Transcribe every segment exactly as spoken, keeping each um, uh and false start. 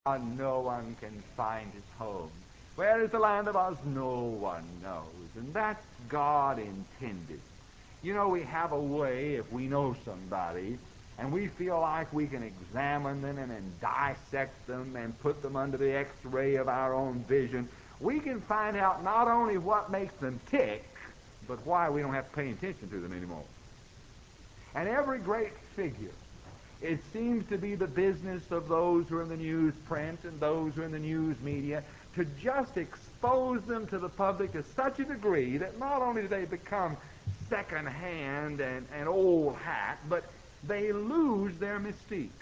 And no one can find his home. Where is the land of Oz? No one knows. And that's God intended. You know, we have a way, if we know somebody, and we feel like we can examine them and, and dissect them and put them under the x-ray of our own vision, we can find out not only what makes them tick, but why we don't have to pay attention to them anymore. And every great figure, it seems to be the business of those who are in the newsprint and those who are in the news media to just expose them to the public to such a degree that not only do they become second-hand and, and old hat, but they lose their mystique.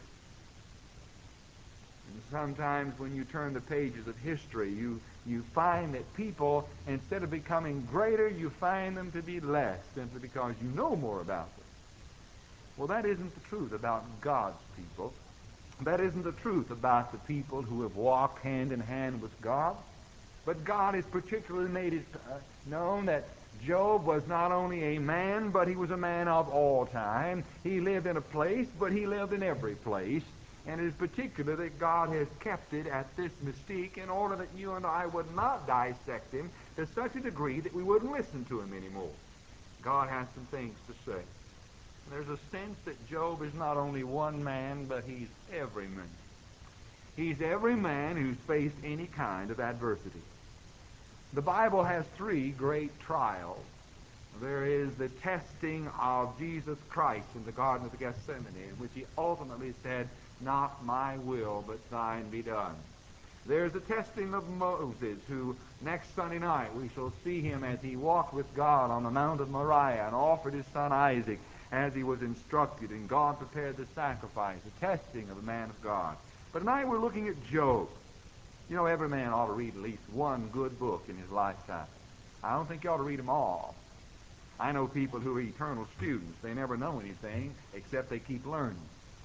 And sometimes when you turn the pages of history, you, you find that people, instead of becoming greater, you find them to be less, simply because you know more about them. Well, that isn't the truth about God's people. That isn't the truth about the people who have walked hand in hand with God. But God has particularly made it uh, known that Job was not only a man, but he was a man of all time. He lived in a place, but he lived in every place. And it is particular that God has kept it at this mystique in order that you and I would not dissect him to such a degree that we wouldn't listen to him anymore. God has some things to say. There's a sense that Job is not only one man, but he's every man. He's every man who's faced any kind of adversity. The Bible has three great trials. There is the testing of Jesus Christ in the Garden of Gethsemane, in which he ultimately said, "Not my will, but thine be done." There's the testing of Moses, who next Sunday night we shall see him as he walked with God on the Mount of Moriah and offered his son Isaac as he was instructed, and God prepared the sacrifice, the testing of a man of God. But tonight we're looking at Job. You know, every man ought to read at least one good book in his lifetime. I don't think you ought to read them all. I know people who are eternal students. They never know anything except they keep learning.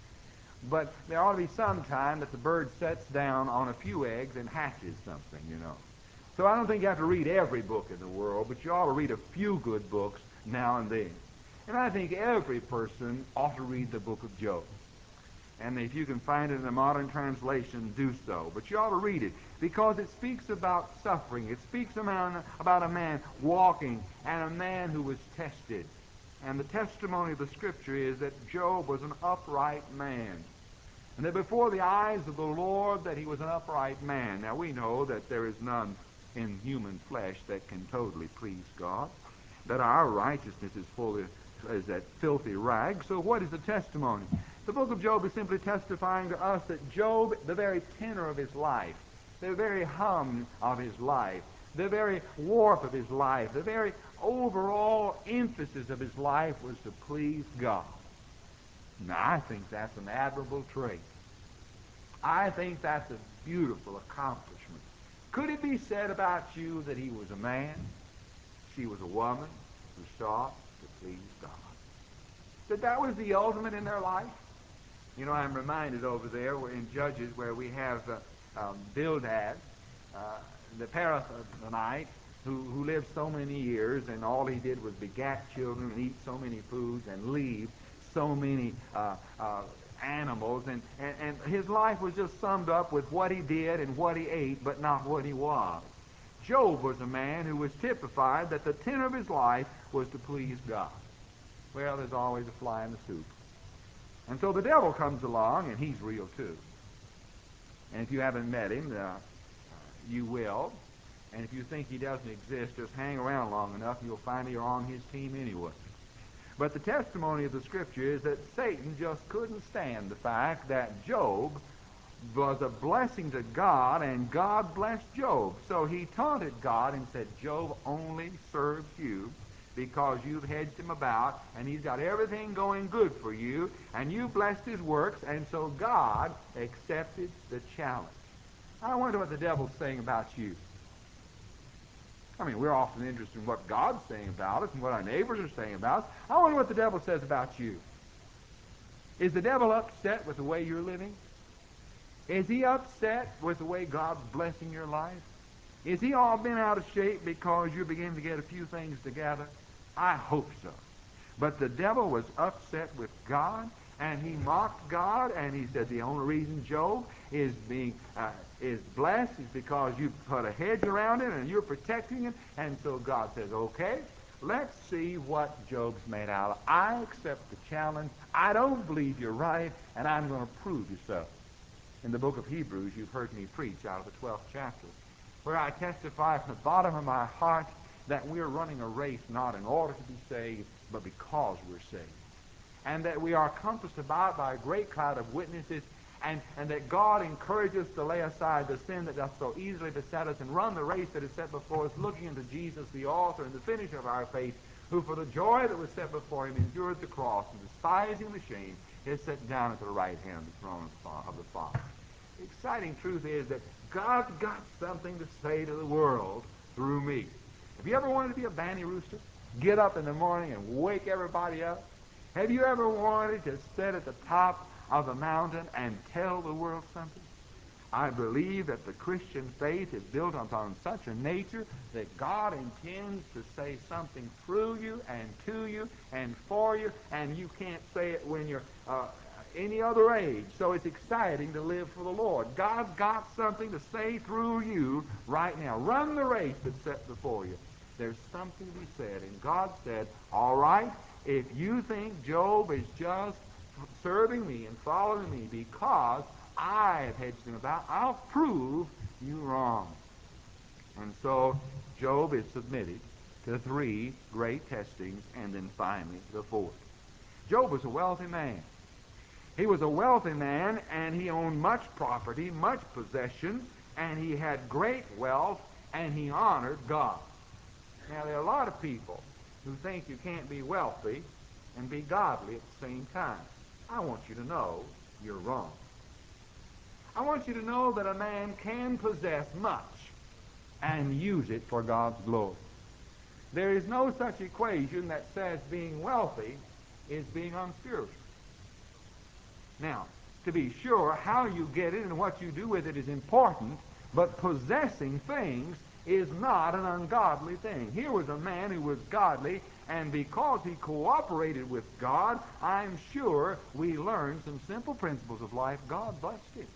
But there ought to be some time that the bird sets down on a few eggs and hatches something, you know. So I don't think you have to read every book in the world, but you ought to read a few good books now and then. And I think every person ought to read the book of Job. And if you can find it in a modern translation, do so. But you ought to read it because it speaks about suffering. It speaks about a man walking and a man who was tested. And the testimony of the Scripture is that Job was an upright man. And that before the eyes of the Lord that he was an upright man. Now we know that there is none in human flesh that can totally please God. That our righteousness is fully is that filthy rag. So what is the testimony? The book of Job is simply testifying to us that Job, the very tenor of his life, the very hum of his life, the very warp of his life, the very overall emphasis of his life was to please God. Now, I think that's an admirable trait. I think that's a beautiful accomplishment. Could it be said about you that he was a man, she was a woman, who sought to please God? That that was the ultimate in their life? You know, I'm reminded over there we're in Judges where we have uh, um, Bildad, uh, the Parathonite, who, who lived so many years, and all he did was begat children and eat so many foods and leave so many uh, uh, animals, and, and, and his life was just summed up with what he did and what he ate, but not what he was. Job was a man who was typified that the tenor of his life was to please God. Well, there's always a fly in the soup. And so the devil comes along, and he's real too. And if you haven't met him, uh, you will. And if you think he doesn't exist, just hang around long enough, you'll find you're on his team anyway. But the testimony of the Scripture is that Satan just couldn't stand the fact that Job was a blessing to God, and God blessed Job. So he taunted God and said, Job only serves you because you've hedged him about, and he's got everything going good for you, and you blessed his works, and so God accepted the challenge. I wonder what the devil's saying about you. I mean, we're often interested in what God's saying about us and what our neighbors are saying about us. I wonder what the devil says about you. Is the devil upset with the way you're living? Is he upset with the way God's blessing your life? Is he all bent out of shape because you're beginning to get a few things together? I hope so. But the devil was upset with God, And he mocked God, and he said the only reason Job is being uh, is blessed is because you put a hedge around it and you're protecting it. And so God says, okay, let's see what Job's made out of. I accept the challenge. I don't believe you're right, and I'm going to prove you so. In the book of Hebrews, you've heard me preach out of the twelfth chapter, where I testify from the bottom of my heart that we're running a race not in order to be saved, but because we're saved. And that we are compassed about by a great cloud of witnesses, and, and that God encourages us to lay aside the sin that doth so easily beset us and run the race that is set before us, looking into Jesus, the author and the finisher of our faith, who for the joy that was set before him endured the cross, and despising the shame, is set down at the right hand of the throne of the Father. The exciting truth is that God's got something to say to the world through me. Have you ever wanted to be a banny rooster? Get up in the morning and wake everybody up? Have you ever wanted to sit at the top of a mountain and tell the world something? I believe that the Christian faith is built upon such a nature that God intends to say something through you and to you and for you, and you can't say it when you're uh, any other age. So it's exciting to live for the Lord. God's got something to say through you right now. Run the race that's set before you. There's something to be said. And God said, all right, if you think Job is just serving me and following me because I have hedged him about, I'll prove you wrong. And so Job is submitted to three great testings, and then finally the fourth. Job was a wealthy man. He was a wealthy man, and he owned much property, much possession, and he had great wealth, and he honored God. Now, there are a lot of people who think you can't be wealthy and be godly at the same time. I want you to know you're wrong. I want you to know that a man can possess much and use it for God's glory. There is no such equation that says being wealthy is being unspiritual. Now, to be sure, how you get it and what you do with it is important, but possessing things is not an ungodly thing. Here was a man who was godly, and because he cooperated with God, I'm sure we learned some simple principles of life. God blessed him.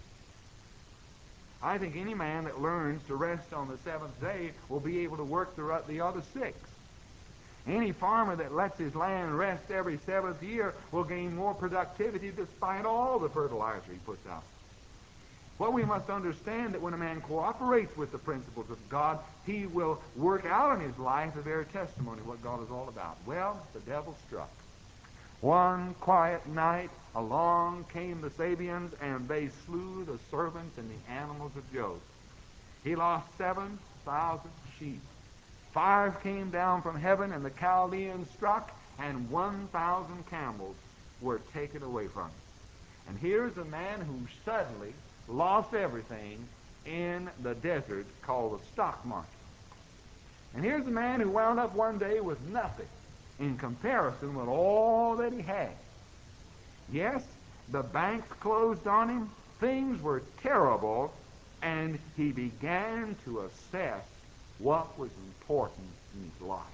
I think any man that learns to rest on the seventh day will be able to work the, the other six. Any farmer that lets his land rest every seventh year will gain more productivity despite all the fertilizer he puts out. Well, we must understand that when a man cooperates with the principles of God, he will work out in his life the very testimony of what God is all about. Well, the devil struck. One quiet night, along came the Sabians, and they slew the servants and the animals of Job. He lost seven thousand sheep. Fire came down from heaven, and the Chaldeans struck, and one thousand camels were taken away from him. And here's a man who suddenly lost everything in the desert called the stock market. And here's a man who wound up one day with nothing in comparison with all that he had. Yes, the banks closed on him. Things were terrible, and he began to assess what was important in his life.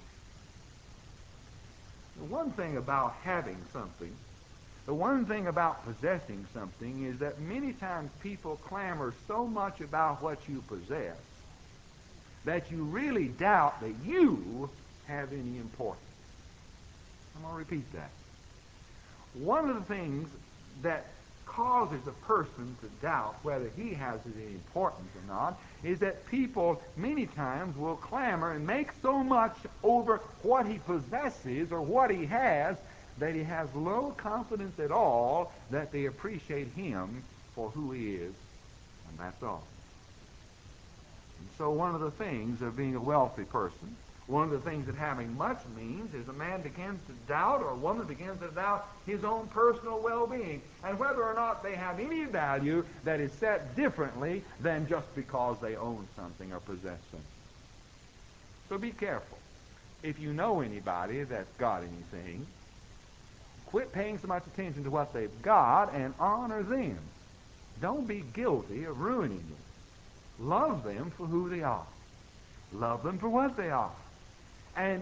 The one thing about having something, the one thing about possessing something is that many times people clamor so much about what you possess that you really doubt that you have any importance. I'm going to repeat that. One of the things that causes a person to doubt whether he has any importance or not is that people many times will clamor and make so much over what he possesses or what he has that he has little confidence at all that they appreciate him for who he is, and that's all. And so one of the things of being a wealthy person, one of the things that having much means is a man begins to doubt, or a woman begins to doubt his own personal well-being, and whether or not they have any value that is set differently than just because they own something or possess something. So be careful. If you know anybody that's got anything, quit paying so much attention to what they've got and honor them. Don't be guilty of ruining them. Love them for who they are. Love them for what they are. And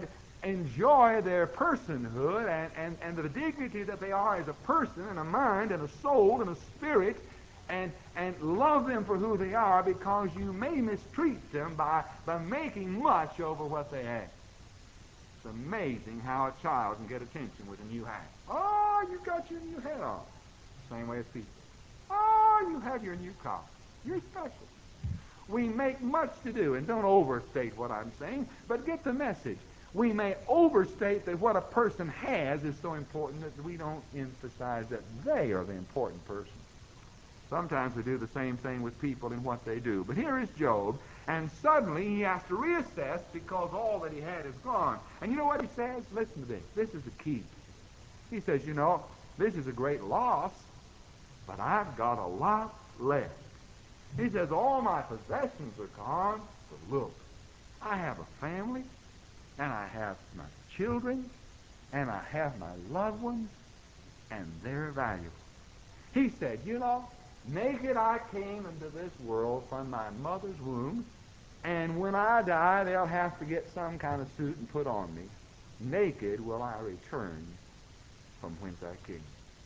enjoy their personhood and, and, and the dignity that they are as a person and a mind and a soul and a spirit, and, and love them for who they are, because you may mistreat them by, by making much over what they have. It's amazing how a child can get attention with a new hat. Oh, you got your new hat on. Same way as people. Oh, you have your new car. You're special. We make much to do, and don't overstate what I'm saying, but get the message. We may overstate that what a person has is so important that we don't emphasize that they are the important person. Sometimes we do the same thing with people in what they do. But here is Job, and suddenly he has to reassess because all that he had is gone. And you know what he says? Listen to this. This is the key. He says, you know, this is a great loss, but I've got a lot left. He says, all my possessions are gone, but look, I have a family, and I have my children, and I have my loved ones, and they're valuable. He said, you know, naked I came into this world from my mother's womb, and when I die, they'll have to get some kind of suit and put on me. Naked will I return from whence I came.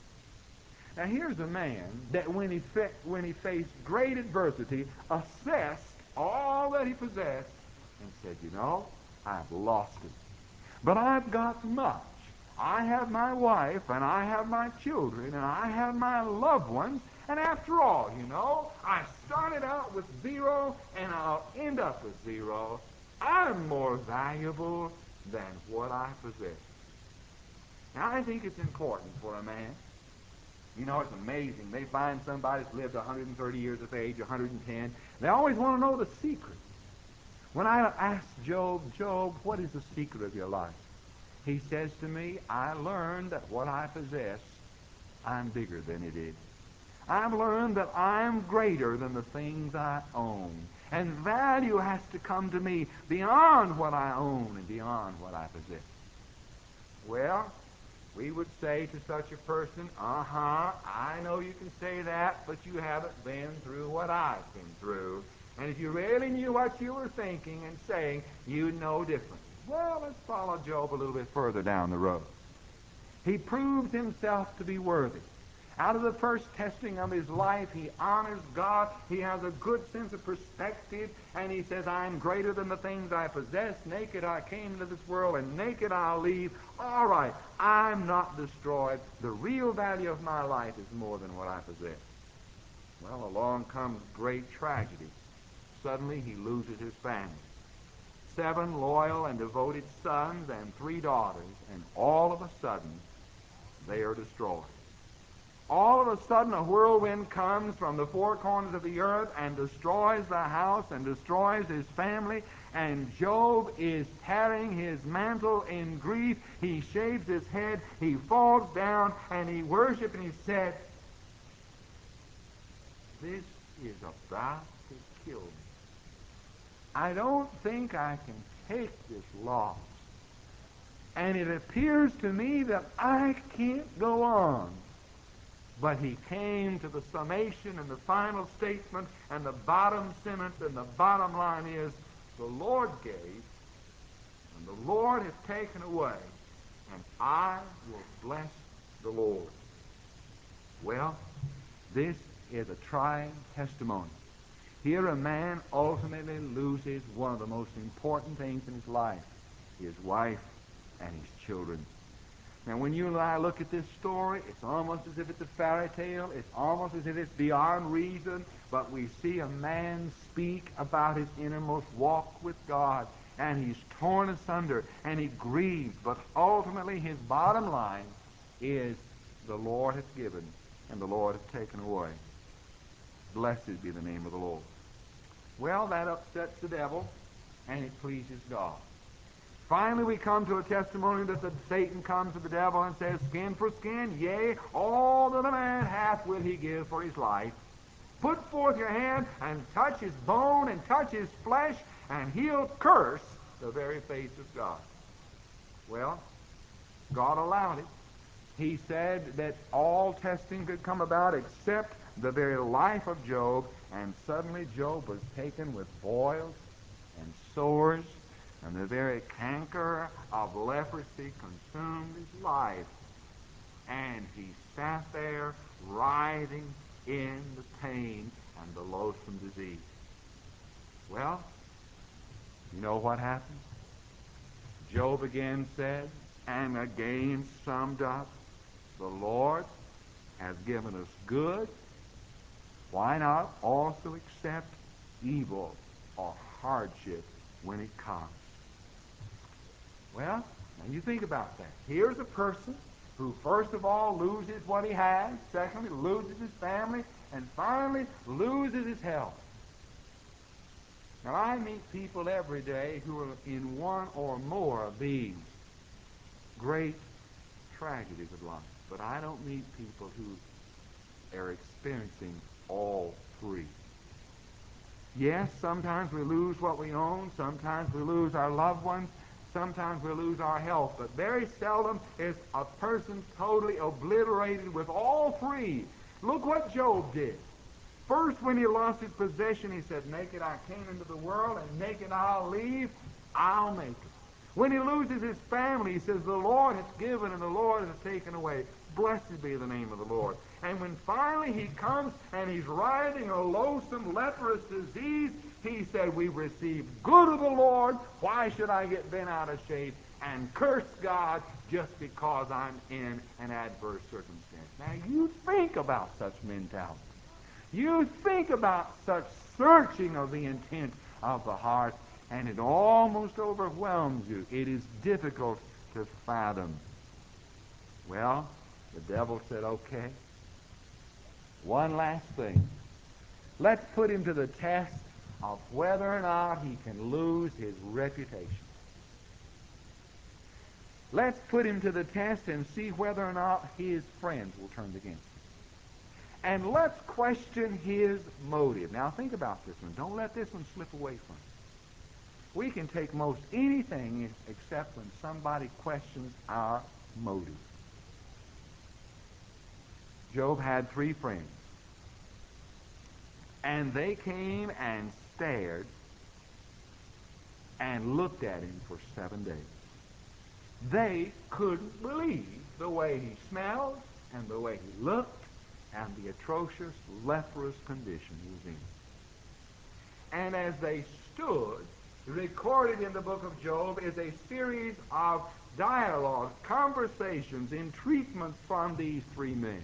Now here's a man that when he, fa- when he faced great adversity, assessed all that he possessed and said, you know, I've lost it. But I've got much. I have my wife, and I have my children, and I have my loved ones, and after all, you know, I started out with zero, and I'll end up with zero. I'm more valuable than what I possess. Now, I think it's important for a man. You know, it's amazing. They find somebody that's lived one hundred thirty years of age, one hundred ten. They always want to know the secret. When I ask Job, Job, what is the secret of your life? He says to me, I learned that what I possess, I'm bigger than it is. I've learned that I'm greater than the things I own. And value has to come to me beyond what I own and beyond what I possess. Well, we would say to such a person, uh-huh, I know you can say that, but you haven't been through what I've been through. And if you really knew what you were thinking and saying, you'd know differently. Well, let's follow Job a little bit further down the road. He proves himself to be worthy. Out of the first testing of his life, he honors God. He has a good sense of perspective, and he says, I'm greater than the things I possess. Naked I came into this world, and naked I'll leave. All right, I'm not destroyed. The real value of my life is more than what I possess. Well, along comes great tragedy. Suddenly, he loses his family. Seven loyal and devoted sons and three daughters, and all of a sudden, they are destroyed. All of a sudden, a whirlwind comes from the four corners of the earth and destroys the house and destroys his family, and Job is tearing his mantle in grief. He shaves his head, he falls down, and he worships, and he said, this is about to kill me. I don't think I can take this loss. And it appears to me that I can't go on. But he came to the summation and the final statement, and the bottom sentence and the bottom line is, the Lord gave, and the Lord has taken away, and I will bless the Lord. Well, this is a trying testimony. Here a man ultimately loses one of the most important things in his life, his wife and his children. Now, when you and I look at this story, it's almost as if it's a fairy tale. It's almost as if it's beyond reason. But we see a man speak about his innermost walk with God. And he's torn asunder. And he grieves. But ultimately, his bottom line is, the Lord has given, and the Lord has taken away. Blessed be the name of the Lord. Well, that upsets the devil, and it pleases God. Finally, we come to a testimony that the Satan comes to the devil and says, skin for skin, yea, all that a man hath will he give for his life. Put forth your hand and touch his bone and touch his flesh, and he'll curse the very face of God. Well, God allowed it. He said that all testing could come about except the very life of Job, and suddenly Job was taken with boils and sores. And the very canker of leprosy consumed his life. And he sat there writhing in the pain and the loathsome disease. Well, you know what happened? Job again said, and again summed up, the Lord has given us good. Why not also accept evil or hardship when it comes? Well, now you think about that. Here's a person who first of all loses what he has, secondly loses his family, and finally loses his health. Now I meet people every day who are in one or more of these great tragedies of life, but I don't meet people who are experiencing all three. Yes, sometimes we lose what we own, sometimes we lose our loved ones, sometimes we lose our health, but very seldom is a person totally obliterated with all three. Look what Job did. First, when he lost his possession, he said, naked I came into the world, and naked I'll leave. I'll make it. When he loses his family, he says, the Lord hath given and the Lord hath taken away. Blessed be the name of the Lord. And when finally he comes and he's riding a loathsome leprous disease, he said, we received good of the Lord. Why should I get bent out of shape and curse God just because I'm in an adverse circumstance? Now, you think about such mentality. You think about such searching of the intent of the heart, and it almost overwhelms you. It is difficult to fathom. Well, the devil said, okay, one last thing. Let's put him to the test of whether or not he can lose his reputation. Let's put him to the test and see whether or not his friends will turn against him. And let's question his motive. Now think about this one. Don't let this one slip away from you. We can take most anything except when somebody questions our motive. Job had three friends. And they came and stared and looked at him for seven days. They couldn't believe the way he smelled and the way he looked and the atrocious, leprous condition he was in. And as they stood, recorded in the book of Job is a series of dialogues, conversations, entreatments from these three men.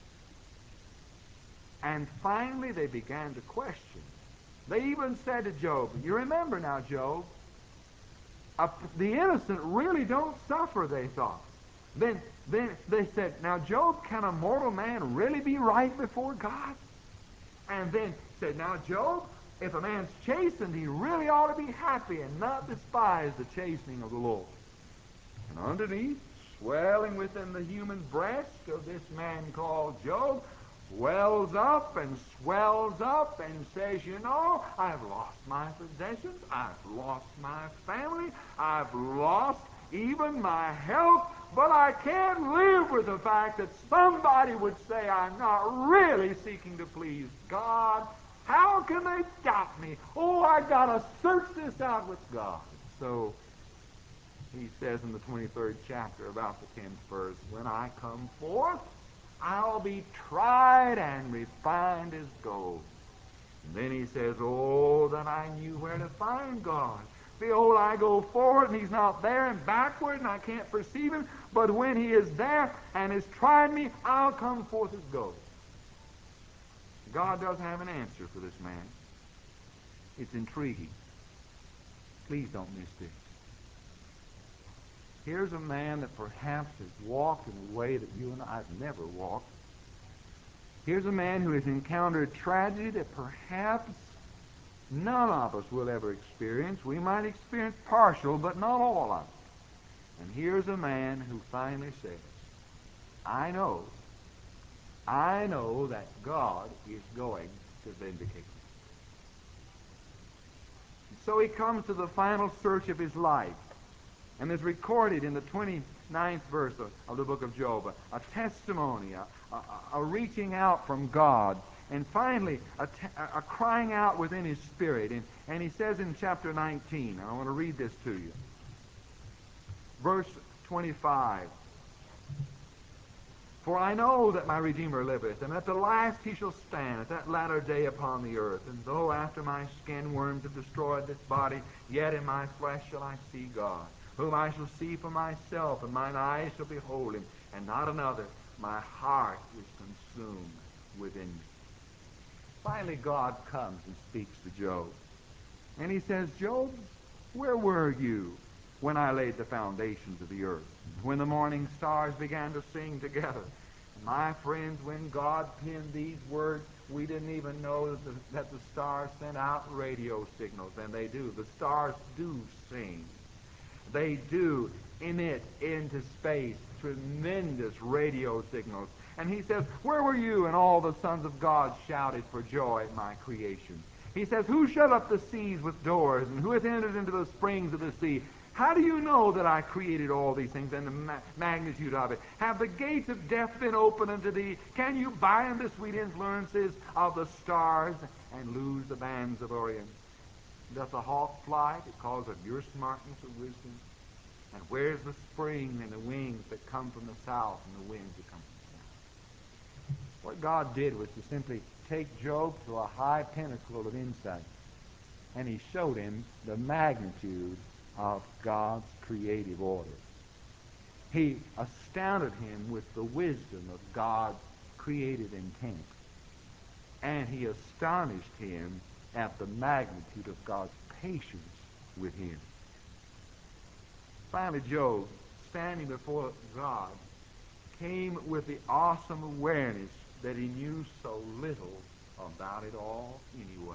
And finally they began to question. They even said to Job, you remember now, Job, uh, the innocent really don't suffer, they thought. Then, then they said, now, Job, can a mortal man really be right before God? And then said, now, Job, if a man's chastened, he really ought to be happy and not despise the chastening of the Lord. And underneath, swelling within the human breast of this man called Job, wells up and swells up and says, you know, I've lost my possessions, I've lost my family, I've lost even my health, but I can't live with the fact that somebody would say I'm not really seeking to please God. How can they doubt me? Oh, I gotta search this out with God. So he says in the twenty-third chapter, about the tenth verse, when I come forth, I'll be tried and refined as gold. And then he says, oh, that I knew where to find God. Behold, I go forward, and he's not there, and backward, and I can't perceive him. But when he is there and has tried me, I'll come forth as gold. God does have an answer for this man. It's intriguing. Please don't miss this. Here's a man that perhaps has walked in a way that you and I have never walked. Here's a man who has encountered tragedy that perhaps none of us will ever experience. We might experience partial, but not all of it. And here's a man who finally says, I know, I know that God is going to vindicate me. And so he comes to the final search of his life. And is recorded in the twenty-ninth verse of, of the book of Job, a, a testimony, a, a, a reaching out from God. And finally, a, t- a crying out within his spirit. And, and he says in chapter nineteen, and I want to read this to you. Verse twenty-five. For I know that my Redeemer liveth, and at the last he shall stand at that latter day upon the earth. And though after my skin worms have destroyed this body, yet in my flesh shall I see God, whom I shall see for myself, and mine eyes shall behold him, and not another. My heart is consumed within me. Finally, God comes and speaks to Job. And he says, Job, where were you when I laid the foundations of the earth, when the morning stars began to sing together? My friends, when God penned these words, we didn't even know that the, that the stars sent out radio signals, and they do. The stars do sing. They do emit into space tremendous radio signals. And he says, where were you? And all the sons of God shouted for joy at my creation. He says, who shut up the seas with doors, and who hath entered into the springs of the sea? How do you know that I created all these things and the ma- magnitude of it? Have the gates of death been opened unto thee? Can you bind the sweet influences of the stars and loose the bands of Orion? Doth a hawk fly because of your smartness of wisdom? And where's the spring and the wings that come from the south and the winds that come from the south? What God did was to simply take Job to a high pinnacle of insight, and he showed him the magnitude of God's creative order. He astounded him with the wisdom of God's creative intent, and he astonished him at the magnitude of God's patience with him. Finally, Job, standing before God, came with the awesome awareness that he knew so little about it all anyway.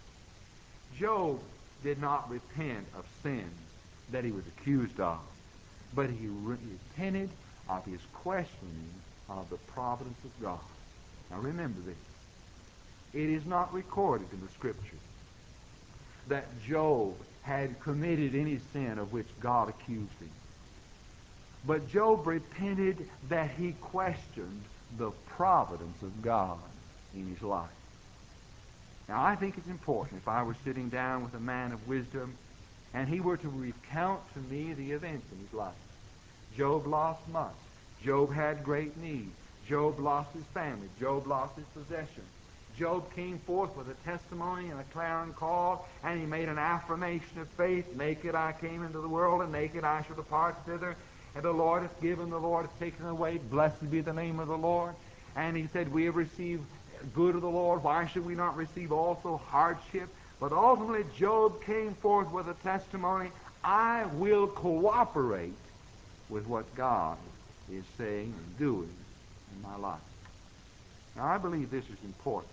Job did not repent of sins that he was accused of, but he re- repented of his questioning of the providence of God. Now remember this. It is not recorded in the Scripture that Job had committed any sin of which God accused him. But Job repented that he questioned the providence of God in his life. Now, I think it's important if I were sitting down with a man of wisdom and he were to recount to me the events in his life. Job lost much. Job had great need. Job lost his family. Job lost his possessions. Job came forth with a testimony and a clarion call, and he made an affirmation of faith. Naked I came into the world, and naked I shall depart thither. And the Lord hath given, the Lord hath taken away. Blessed be the name of the Lord. And he said, we have received good of the Lord. Why should we not receive also hardship? But ultimately, Job came forth with a testimony, I will cooperate with what God is saying and doing in my life. Now, I believe this is important.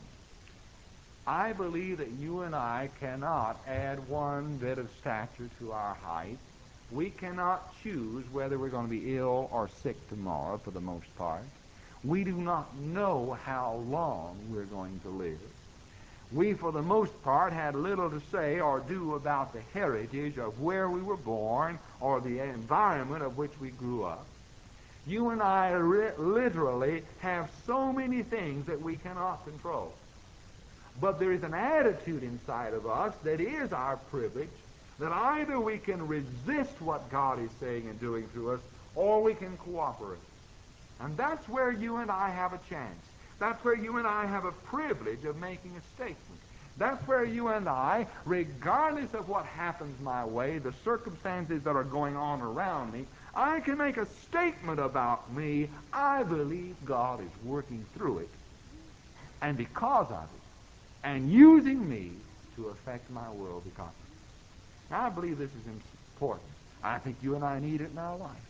I believe that you and I cannot add one bit of stature to our height. We cannot choose whether we're going to be ill or sick tomorrow, for the most part. We do not know how long we're going to live. We, for the most part, had little to say or do about the heritage of where we were born or the environment of which we grew up. You and I ri- literally have so many things that we cannot control. But there is an attitude inside of us that is our privilege, that either we can resist what God is saying and doing through us, or we can cooperate. And that's where you and I have a chance. That's where you and I have a privilege of making a statement. That's where you and I, regardless of what happens my way, the circumstances that are going on around me, I can make a statement about me. I believe God is working through it, and because of it, and using me to affect my world because of it. Now, I believe this is important. I think you and I need it in our life.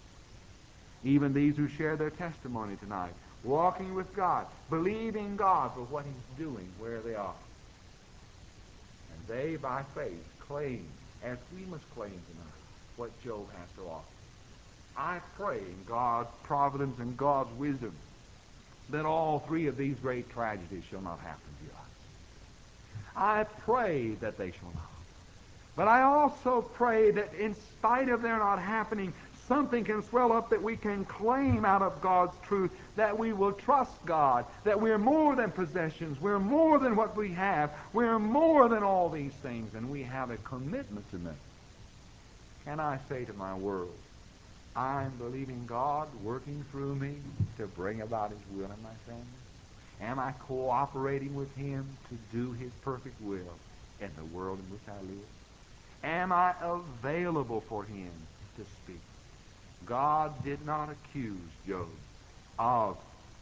Even these who share their testimony tonight, walking with God, believing God for what He's doing where they are. And they, by faith, claim, as we must claim tonight, what Job has to offer. I pray in God's providence and God's wisdom that all three of these great tragedies shall not happen to us. I pray that they shall not. But I also pray that in spite of their not happening, Something can swell up that we can claim out of God's truth, that we will trust God, that we're more than possessions, we're more than what we have, we're more than all these things, and we have a commitment to make. Can I say to my world, I'm believing God working through me to bring about His will in my family? Am I cooperating with Him to do His perfect will in the world in which I live? Am I available for Him to speak? God did not accuse Job of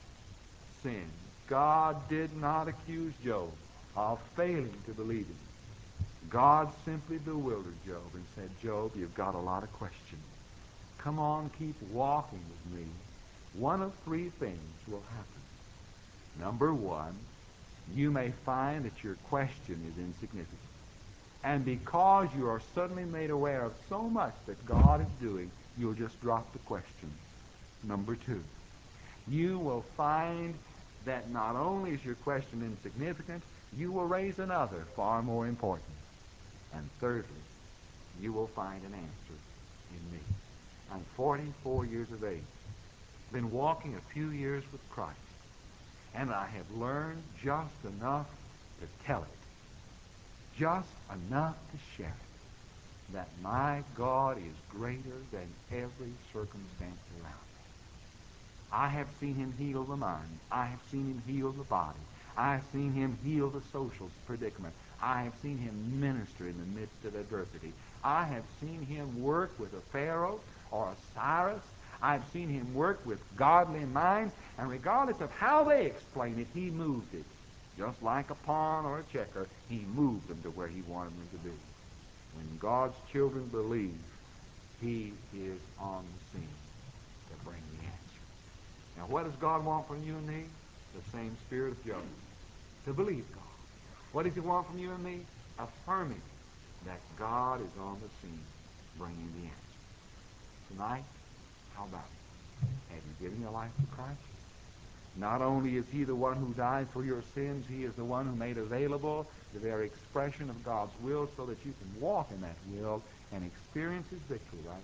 sin. God did not accuse Job of failing to believe Him. God simply bewildered Job and said, Job, you've got a lot of questions. Come on, keep walking with me. One of three things will happen. Number one, you may find that your question is insignificant. And because you are suddenly made aware of so much that God is doing, you'll just drop the question. Number two, you will find that not only is your question insignificant, you will raise another far more important. And thirdly, you will find an answer in me. I'm forty-four years of age, been walking a few years with Christ, and I have learned just enough to tell it, just enough to share it, that my God is greater than every circumstance around me. I have seen Him heal the mind. I have seen Him heal the body. I have seen Him heal the social predicament. I have seen Him minister in the midst of adversity. I have seen Him work with a Pharaoh or a Cyrus. I've seen Him work with godly minds, and regardless of how they explain it, He moved it. Just like a pawn or a checker, He moved them to where He wanted them to be. When God's children believe, He is on the scene to bring the answer. Now, what does God want from you and me? The same spirit of Job. To believe God. What does He want from you and me? Affirming that God is on the scene, bringing the answer. Tonight, how about it? Have you given your life to Christ? Not only is He the one who died for your sins, He is the one who made available the very expression of God's will so that you can walk in that will and experience His victory right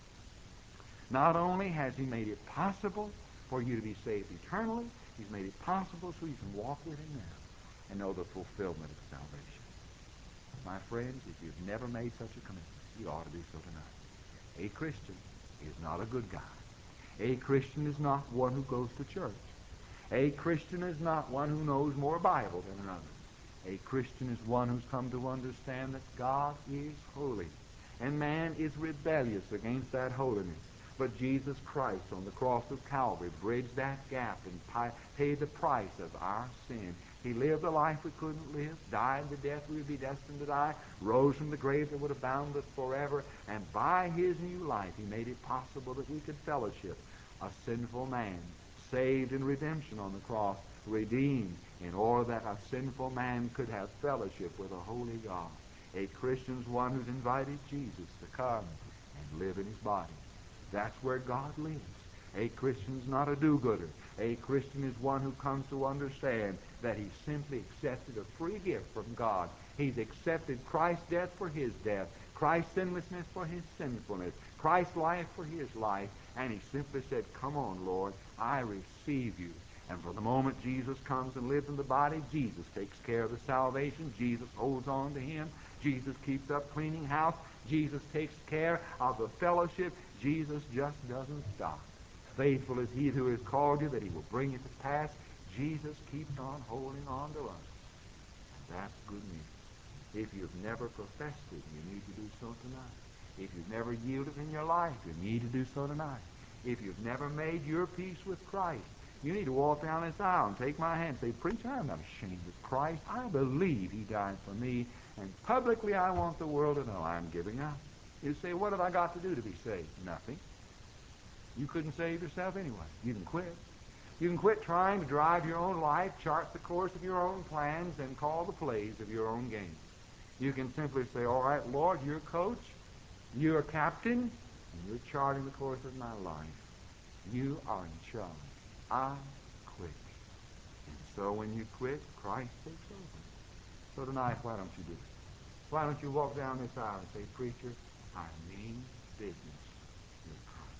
now. Not only has He made it possible for you to be saved eternally, He's made it possible so you can walk with Him now and know the fulfillment of salvation. My friends, if you've never made such a commitment, you ought to do so tonight. A Christian is not a good guy. A Christian is not one who goes to church. A Christian is not one who knows more Bible than another. A Christian is one who's come to understand that God is holy, and man is rebellious against that holiness. But Jesus Christ on the cross of Calvary bridged that gap and paid the price of our sin. He lived the life we couldn't live, died the death we would be destined to die, rose from the grave that would have bound us forever, and by His new life He made it possible that we could fellowship a sinful man, saved in redemption on the cross, redeemed in order that a sinful man could have fellowship with a holy God. A Christian is one who's invited Jesus to come and live in his body. That's where God lives. A Christian is not a do-gooder. A Christian is one who comes to understand that he simply accepted a free gift from God. He's accepted Christ's death for his death, Christ's sinlessness for his sinfulness, Christ's life for his life, and he simply said, come on, Lord, I receive you. And from the moment Jesus comes and lives in the body, Jesus takes care of the salvation. Jesus holds on to him. Jesus keeps up cleaning house. Jesus takes care of the fellowship. Jesus just doesn't stop. Faithful is He who has called you, that He will bring it to pass. Jesus keeps on holding on to us. And that's good news. If you've never professed it, you need to do so tonight. If you've never yielded in your life, you need to do so tonight. If you've never made your peace with Christ, you need to walk down this aisle and take my hand and say, preacher, I'm not ashamed of Christ. I believe He died for me, and publicly I want the world to know I'm giving up. You say, what have I got to do to be saved? Nothing. You couldn't save yourself anyway. You can quit. You can quit trying to drive your own life, chart the course of your own plans, and call the plays of your own game. You can simply say, all right, Lord, you're coach, you're captain, and you're charting the course of my life. You are in charge. I quit. And so when you quit, Christ takes over. So tonight, why don't you do it? Why don't you walk down this aisle and say, preacher, I mean business with Christ.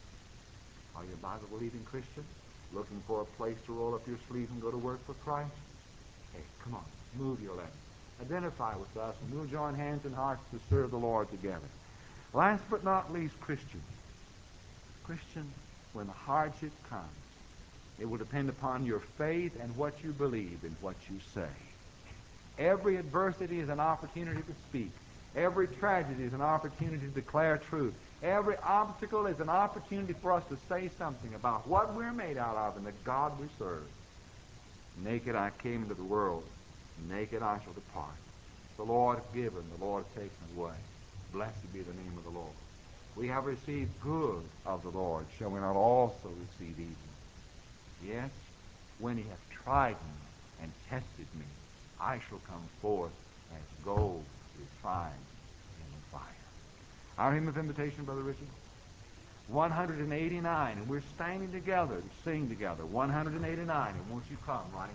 Are you a Bible-believing Christian? Looking for a place to roll up your sleeves and go to work for Christ? Hey, come on, move your legs. Identify with us, and we'll join hands and hearts to serve the Lord together. Last but not least, Christian. Christian, when the hardship comes, it will depend upon your faith and what you believe and what you say. Every adversity is an opportunity to speak. Every tragedy is an opportunity to declare truth. Every obstacle is an opportunity for us to say something about what we're made out of and the God we serve. Naked I came into the world, naked I shall depart. The Lord hath given, the Lord hath taken away. Blessed be the name of the Lord. We have received good of the Lord. Shall we not also receive evil? Yes, when he hath tried me and tested me, I shall come forth as gold refined in the fire. Our hymn of invitation, Brother Richard? one hundred eighty-nine, and we're standing together to sing together. one hundred eighty-nine, and won't you come right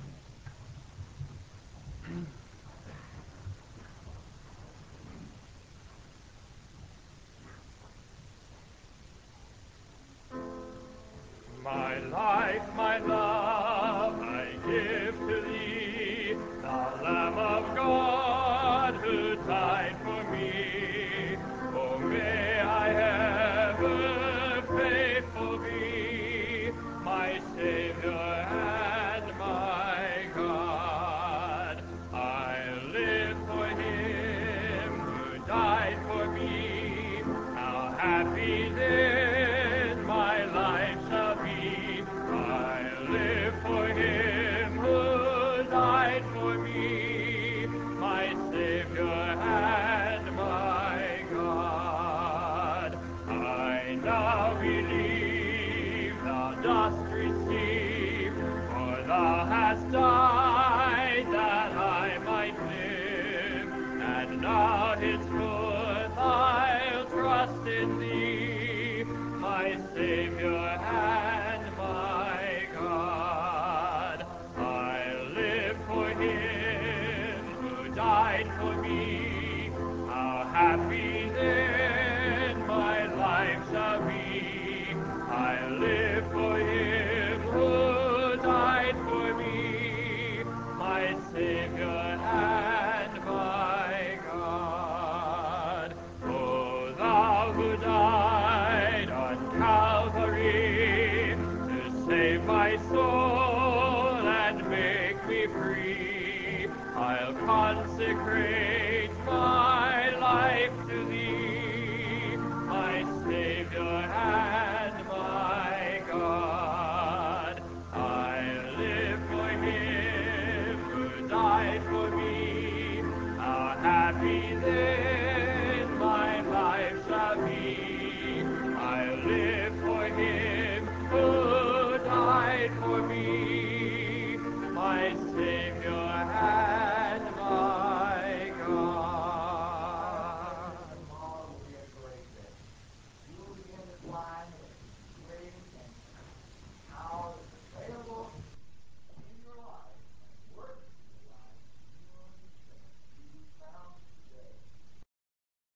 in? My life, my love, I give to thee, the Lamb of God who died for me. Oh, may I ever faithful be, my Savior and my God. I live for him who died for me. How happy then my life shall be. I live for him who died for me, my Savior and my God. I now believe thou dost receive, for thou hast died that I might live, and now henceforth I'll trust in thee, my Savior and my God. I live for him who died for me. How happy then my life shall be. I live for him who died for me, my Savior and my God. O thou who died on Calvary to save my soul and make me free, I'll consecrate my life to thee, my Savior and my God. I live for him who died for me. How happy then